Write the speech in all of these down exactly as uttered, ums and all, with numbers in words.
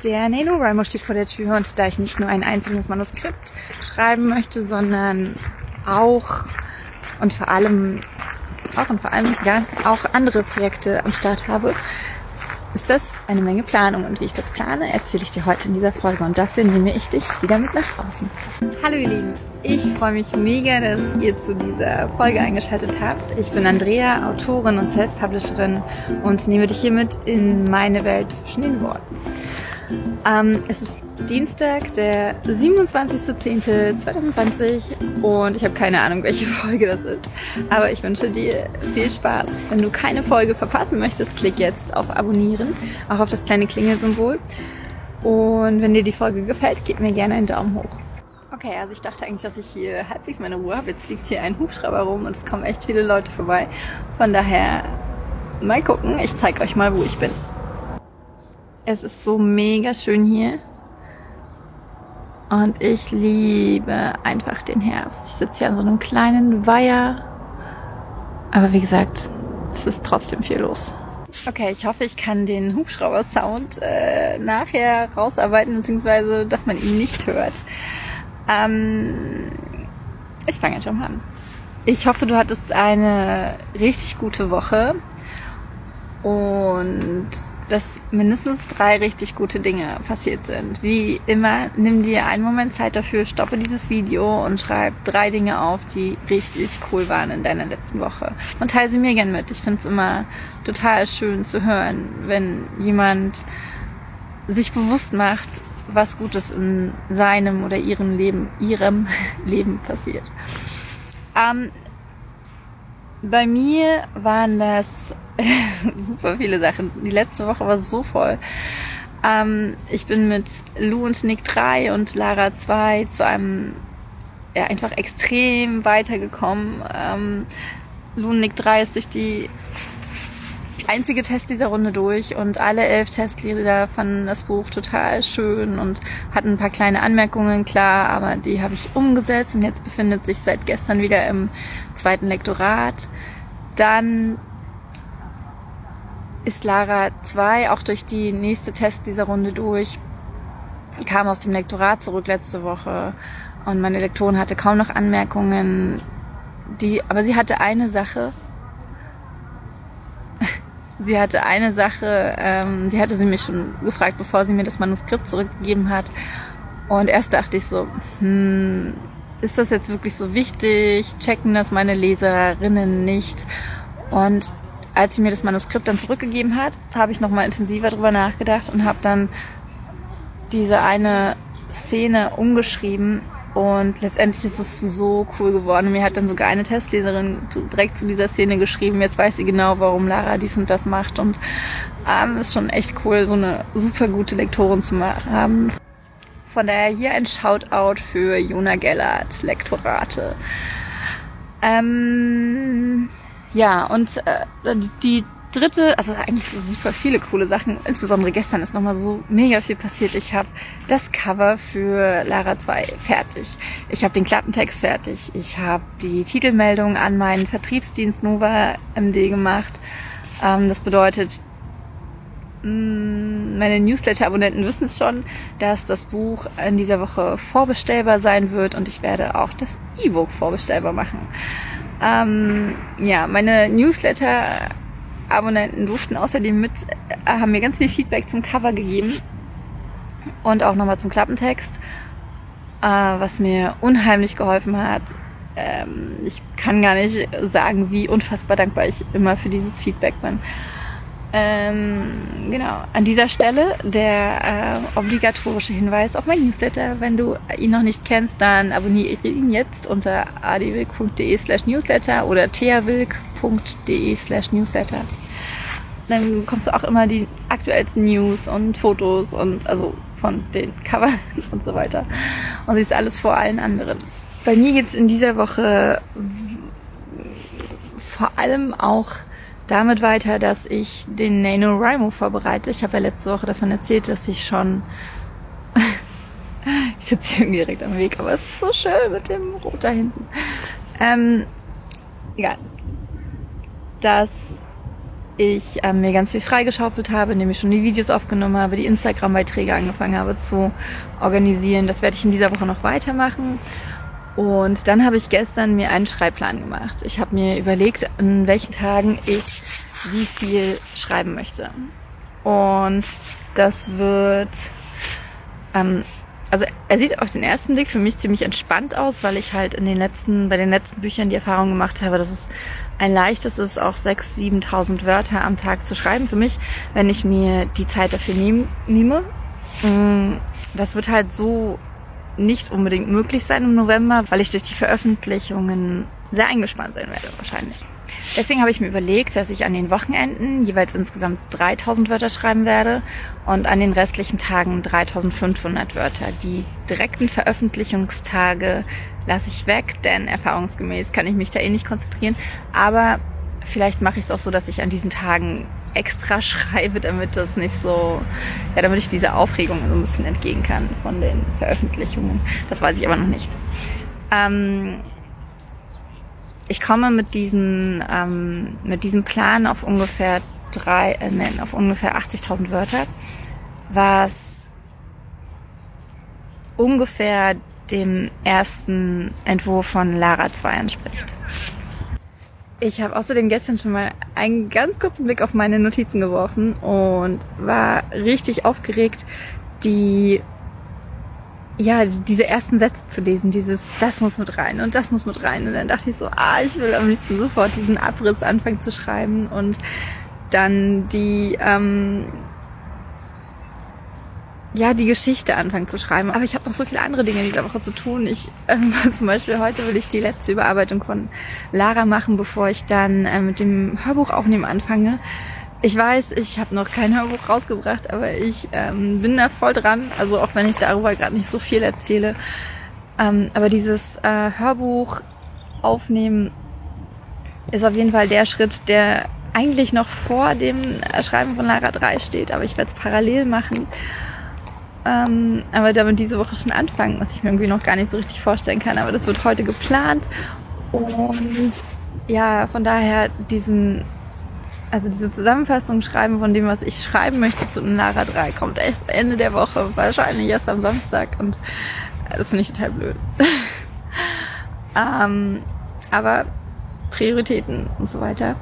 Der NaNoWriMo steht vor der Tür und da ich nicht nur ein einzelnes Manuskript schreiben möchte, sondern auch und vor allem auch und vor allem ja auch andere Projekte am Start habe, ist das eine Menge Planung. Und wie ich das plane, erzähle ich dir heute in dieser Folge. Und dafür nehme ich dich wieder mit nach draußen. Hallo ihr Lieben, ich freue mich mega, dass ihr zu dieser Folge eingeschaltet habt. Ich bin Andrea, Autorin und Self-Publisherin und nehme dich hiermit in meine Welt zwischen den Worten. Ähm, es ist Dienstag, der siebenundzwanzigster zehnter zweitausendzwanzig und ich habe keine Ahnung, welche Folge das ist. Aber ich wünsche dir viel Spaß. Wenn du keine Folge verpassen möchtest, klick jetzt auf Abonnieren, auch auf das kleine Klingelsymbol. Und wenn dir die Folge gefällt, gib mir gerne einen Daumen hoch. Okay, also ich dachte eigentlich, dass ich hier halbwegs meine Ruhe habe. Jetzt fliegt hier ein Hubschrauber rum und es kommen echt viele Leute vorbei. Von daher, mal gucken. Ich zeige euch mal, wo ich bin. Es ist so mega schön hier. Und ich liebe einfach den Herbst. Ich sitze hier an so einem kleinen Weiher. Aber wie gesagt, es ist trotzdem viel los. Okay, ich hoffe, ich kann den Hubschrauber-Sound äh, nachher rausarbeiten, beziehungsweise, dass man ihn nicht hört. Ähm, ich fange jetzt schon mal an. Ich hoffe, du hattest eine richtig gute Woche und dass mindestens drei richtig gute Dinge passiert sind. Wie immer, nimm dir einen Moment Zeit dafür, stoppe dieses Video und schreib drei Dinge auf, die richtig cool waren in deiner letzten Woche. Und teile sie mir gern mit. Ich finde es immer total schön zu hören, wenn jemand sich bewusst macht, was Gutes in seinem oder ihrem Leben, ihrem Leben passiert. Ähm, bei mir waren das super viele Sachen. Die letzte Woche war so voll. Ähm, ich bin mit Lou und Nick drei und Lara zwei zu einem, ja, einfach extrem weitergekommen. Ähm, Lou und Nick drei ist durch die einzige Testleserrunde durch und alle elf Testleser fanden das Buch total schön und hatten ein paar kleine Anmerkungen, klar, aber die habe ich umgesetzt und jetzt befindet sich seit gestern wieder im zweiten Lektorat. Dann ist Lara zwei auch durch die nächste Testleserrunde durch, kam aus dem Lektorat zurück letzte Woche und meine Lektorin hatte kaum noch Anmerkungen, die, aber sie hatte eine Sache, sie hatte eine Sache, ähm, die hatte sie mich schon gefragt, bevor sie mir das Manuskript zurückgegeben hat und erst dachte ich so, hm, ist das jetzt wirklich so wichtig, checken das meine Leserinnen nicht und als sie mir das Manuskript dann zurückgegeben hat, habe ich nochmal intensiver drüber nachgedacht und habe dann diese eine Szene umgeschrieben und letztendlich ist es so cool geworden. Mir hat dann sogar eine Testleserin direkt zu dieser Szene geschrieben, jetzt weiß sie genau, warum Lara dies und das macht und ähm, ist schon echt cool, so eine super gute Lektorin zu haben. Von daher hier ein Shoutout für Jona Gellert, Lektorate. Ähm... Ja, und äh, die dritte, also eigentlich so super viele coole Sachen, insbesondere gestern ist nochmal so mega viel passiert. Ich habe das Cover für Lara zwei fertig. Ich habe den Klappentext fertig. Ich habe die Titelmeldung an meinen Vertriebsdienst Nova M D gemacht. Ähm, das bedeutet, mh, meine Newsletter-Abonnenten wissen es schon, dass das Buch in dieser Woche vorbestellbar sein wird und ich werde auch das E-Book vorbestellbar machen. Ähm, ja, meine Newsletter-Abonnenten durften außerdem mit, äh, haben mir ganz viel Feedback zum Cover gegeben und auch nochmal zum Klappentext, äh, was mir unheimlich geholfen hat. Ähm, ich kann gar nicht sagen, wie unfassbar dankbar ich immer für dieses Feedback bin. Ähm, genau, an dieser Stelle der äh, obligatorische Hinweis auf mein Newsletter. Wenn du ihn noch nicht kennst, dann abonniere ihn jetzt unter adwilk.de slash newsletter oder theawilk.de slash newsletter. Dann bekommst du auch immer die aktuellsten News und Fotos und also von den Covern und so weiter. Und siehst alles vor allen anderen. Bei mir geht's in dieser Woche vor allem auch damit weiter, dass ich den NaNoWriMo vorbereite. Ich habe ja letzte Woche davon erzählt, dass ich schon ich sitze hier irgendwie direkt am Weg, aber es ist so schön mit dem Rot da hinten. Ähm, egal. Dass ich ähm, mir ganz viel freigeschaufelt habe, indem ich schon die Videos aufgenommen habe, die Instagram-Beiträge angefangen habe zu organisieren. Das werde ich in dieser Woche noch weitermachen. Und dann habe ich gestern mir einen Schreibplan gemacht. Ich habe mir überlegt, an welchen Tagen ich wie viel schreiben möchte. Und das wird, ähm, also er sieht auf den ersten Blick für mich ziemlich entspannt aus, weil ich halt in den letzten, bei den letzten Büchern die Erfahrung gemacht habe, dass es ein leichtes ist, auch sechstausend, siebentausend Wörter am Tag zu schreiben für mich, wenn ich mir die Zeit dafür nehm, nehme. Das wird halt so nicht unbedingt möglich sein im November, weil ich durch die Veröffentlichungen sehr eingespannt sein werde wahrscheinlich. Deswegen habe ich mir überlegt, dass ich an den Wochenenden jeweils insgesamt dreitausend Wörter schreiben werde und an den restlichen Tagen dreitausendfünfhundert Wörter. Die direkten Veröffentlichungstage lasse ich weg, denn erfahrungsgemäß kann ich mich da eh nicht konzentrieren. Aber vielleicht mache ich es auch so, dass ich an diesen Tagen extra schreibe, damit das nicht so, ja, damit ich diese Aufregung so ein bisschen entgehen kann von den Veröffentlichungen. Das weiß ich aber noch nicht. Ähm, ich komme mit diesen, ähm, mit diesem Plan auf ungefähr drei, äh, nein, auf ungefähr achtzigtausend Wörter, was ungefähr dem ersten Entwurf von Lara zwei entspricht. Ich habe außerdem gestern schon mal einen ganz kurzen Blick auf meine Notizen geworfen und war richtig aufgeregt, die, ja, diese ersten Sätze zu lesen, dieses, das muss mit rein und das muss mit rein. Und dann dachte ich so, ah, ich will am liebsten sofort diesen Abriss anfangen zu schreiben und dann die, ähm, ja, die Geschichte anfangen zu schreiben. Aber ich habe noch so viele andere Dinge in dieser Woche zu tun. Ich, ähm, zum Beispiel heute will ich die letzte Überarbeitung von Lara machen, bevor ich dann äh, mit dem Hörbuch aufnehmen anfange. Ich weiß, ich habe noch kein Hörbuch rausgebracht, aber ich ähm, bin da voll dran. Also auch wenn ich darüber gerade nicht so viel erzähle. Ähm, aber dieses äh, Hörbuch aufnehmen ist auf jeden Fall der Schritt, der eigentlich noch vor dem Schreiben von Lara drei steht. Aber ich werde es parallel machen. Ähm, aber damit diese Woche schon anfangen, was ich mir irgendwie noch gar nicht so richtig vorstellen kann. Aber das wird heute geplant. Und ja, von daher diesen, also diese Zusammenfassung schreiben von dem, was ich schreiben möchte zu Lara drei, kommt erst Ende der Woche, wahrscheinlich erst am Samstag. Und das finde ich total blöd. ähm, aber Prioritäten und so weiter.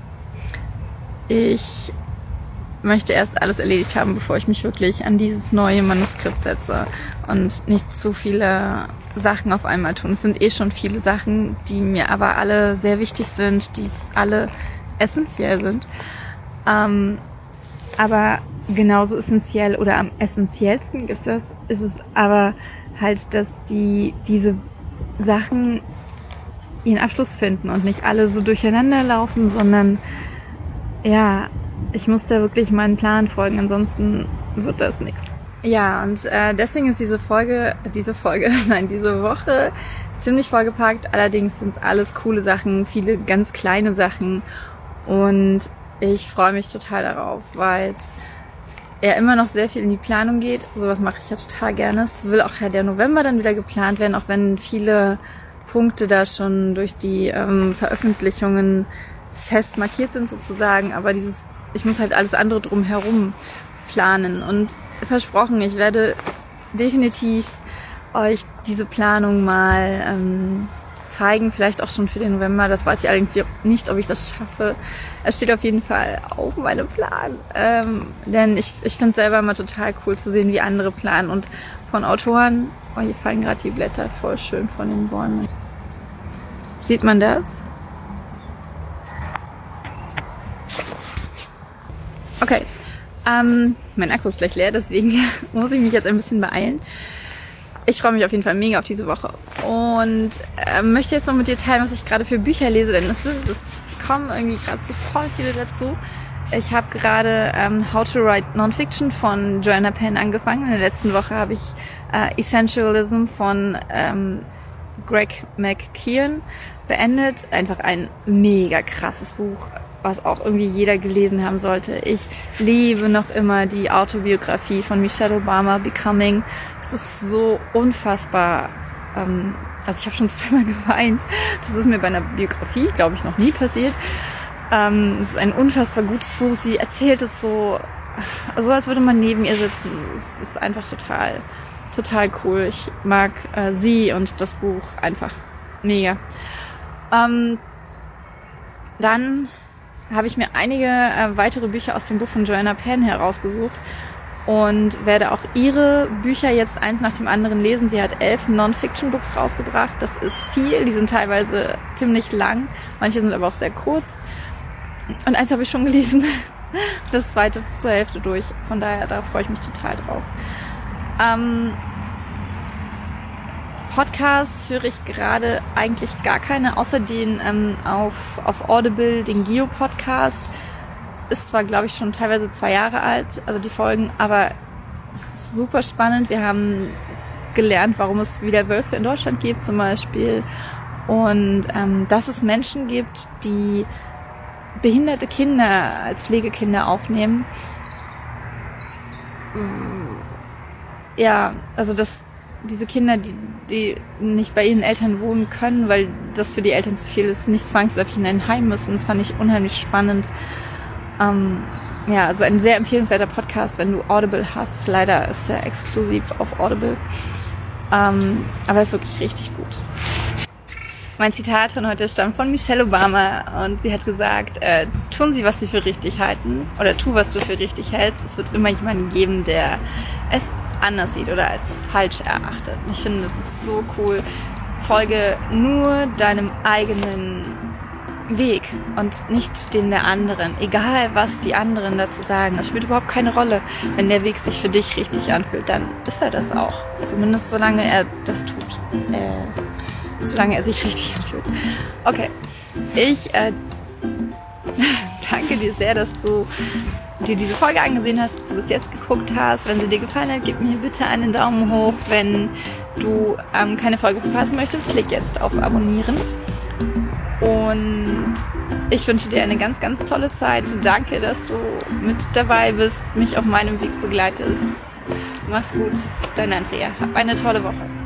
Ich möchte erst alles erledigt haben, bevor ich mich wirklich an dieses neue Manuskript setze und nicht zu viele Sachen auf einmal tun. Es sind eh schon viele Sachen, die mir aber alle sehr wichtig sind, die alle essentiell sind. Ähm, aber genauso essentiell oder am essentiellsten ist das, ist es aber halt, dass die diese Sachen ihren Abschluss finden und nicht alle so durcheinander laufen, sondern ja, ich muss da wirklich meinen Plan folgen, ansonsten wird das nichts. Ja, und äh, deswegen ist diese Folge, diese Folge, nein, diese Woche ziemlich vollgepackt. Allerdings sind es alles coole Sachen, viele ganz kleine Sachen. Und ich freue mich total darauf, weil es ja immer noch sehr viel in die Planung geht. Sowas mache ich ja total gerne. Es will auch ja der November dann wieder geplant werden, auch wenn viele Punkte da schon durch die ähm, Veröffentlichungen fest markiert sind sozusagen. Aber dieses ich muss halt alles andere drumherum planen und versprochen, ich werde definitiv euch diese Planung mal ähm, zeigen, vielleicht auch schon für den November. Das weiß ich allerdings nicht, ob ich das schaffe. Es steht auf jeden Fall auf meinem Plan, ähm, denn ich, ich finde es selber immer total cool zu sehen, wie andere planen und von Autoren, oh, hier fallen gerade die Blätter voll schön von den Bäumen. Sieht man das? Okay, ähm, mein Akku ist gleich leer, deswegen muss ich mich jetzt ein bisschen beeilen. Ich freue mich auf jeden Fall mega auf diese Woche und äh, möchte jetzt noch mit dir teilen, was ich gerade für Bücher lese, denn es sind, es kommen irgendwie gerade so voll viele dazu. Ich habe gerade ähm, How to Write Nonfiction von Joanna Penn angefangen. In der letzten Woche habe ich äh, Essentialism von ähm, Greg McKeown beendet. Einfach ein mega krasses Buch, was auch irgendwie jeder gelesen haben sollte. Ich liebe noch immer die Autobiografie von Michelle Obama, Becoming. Es ist so unfassbar. Ähm, also ich habe schon zweimal geweint. Das ist mir bei einer Biografie, glaube ich, noch nie passiert. Ähm, es ist ein unfassbar gutes Buch. Sie erzählt es so, so als würde man neben ihr sitzen. Es ist einfach total, total cool. Ich mag äh, sie und das Buch einfach mega. Ähm, dann habe ich mir einige äh, weitere Bücher aus dem Buch von Joanna Penn herausgesucht und werde auch ihre Bücher jetzt eins nach dem anderen lesen. Sie hat elf Non-Fiction-Books rausgebracht. Das ist viel. Die sind teilweise ziemlich lang. Manche sind aber auch sehr kurz. Und eins habe ich schon gelesen. Das zweite zur Hälfte durch. Von daher, da freue ich mich total drauf. Ähm, Podcasts höre ich gerade eigentlich gar keine, außer den ähm, auf, auf Audible, den Geo-Podcast. Ist zwar, glaube ich, schon teilweise zwei Jahre alt, also die Folgen, aber es ist super spannend. Wir haben gelernt, warum es wieder Wölfe in Deutschland gibt zum Beispiel. Und ähm, dass es Menschen gibt, die behinderte Kinder als Pflegekinder aufnehmen. Ja, also das diese Kinder, die, die nicht bei ihren Eltern wohnen können, weil das für die Eltern zu viel ist, nicht zwangsläufig in ein Heim müssen. Das fand ich unheimlich spannend. Ähm, ja, also ein sehr empfehlenswerter Podcast, wenn du Audible hast. Leider ist er exklusiv auf Audible. Ähm, aber er ist wirklich richtig gut. Mein Zitat von heute stammt von Michelle Obama und sie hat gesagt, äh, tun Sie, was Sie für richtig halten oder tu, was du für richtig hältst. Es wird immer jemanden geben, der es anders sieht oder als falsch erachtet. Und ich finde, das ist so cool. Folge nur deinem eigenen Weg und nicht dem der anderen. Egal, was die anderen dazu sagen. Das spielt überhaupt keine Rolle. Wenn der Weg sich für dich richtig anfühlt, dann ist er das auch. Zumindest solange er das tut. Äh, solange er sich richtig anfühlt. Okay. Ich äh, danke dir sehr, dass du dir diese Folge angesehen hast, dass du bis jetzt geguckt hast. Wenn sie dir gefallen hat, gib mir bitte einen Daumen hoch. Wenn du ähm, keine Folge verpassen möchtest, klick jetzt auf Abonnieren. Und ich wünsche dir eine ganz, ganz tolle Zeit. Danke, dass du mit dabei bist, mich auf meinem Weg begleitest. Mach's gut, dein Andrea. Hab eine tolle Woche.